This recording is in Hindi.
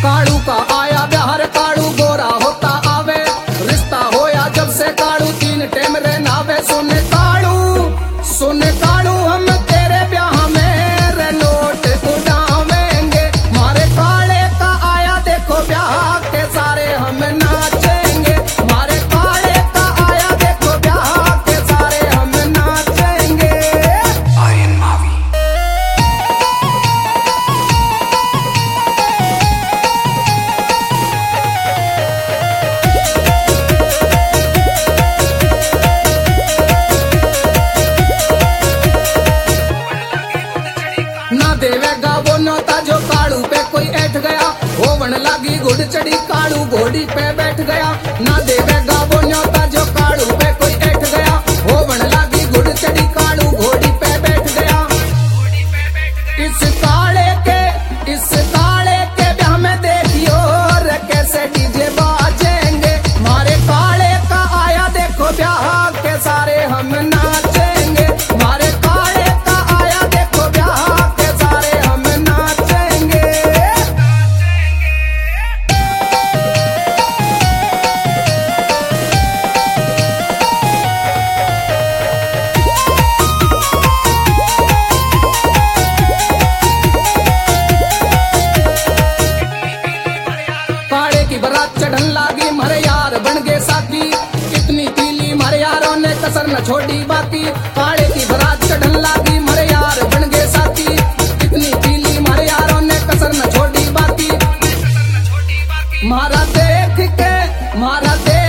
काड़ू का आया बिहार काड़ू गोरा होता आवे, रिश्ता होया जब से काड़ू तीन टेम रे नावे। सुन काड़ू हम तेरे ब्याह में रे नोट उड़ावेंगे, मारे काले का आया देखो ब्याह के सारे हम नाचेंगे, मारे काले का आया देखो ब्याह के सारे हम नाचेंगे। आर्यन मावी। ना देवेगा वो नौता जो काड़ू पे कोई ऐठ गया, होवन लागी घुड़ चढ़ी काड़ू घोड़ी पे बैठ गया। ना देवेगा वो नौता जो काड़ू पे कोई ऐठ गया, होवन लागी घुड़ चढ़ी काड़ू घोड़ी पे बैठ गया। इस काले के ब्याह में देखियो रे कैसे डीजे बाजेंगे, मारे काले का आया देखो ब्याह के सारे हम नाचेंगे, मारे काले का आया देखो ब्याह के सारे हम नाचेंगे। काले की बारात चढ़न लागी मारे यार बन गए साथी, कितनी पीली मारे यारों ने कसर न छोड़ी बाकी। काले की बारात चढ़न लागी मारे यार बन गए साथी, कितनी पीली मारे यारों ने कसर न छोड़ी बाकी। मारा देख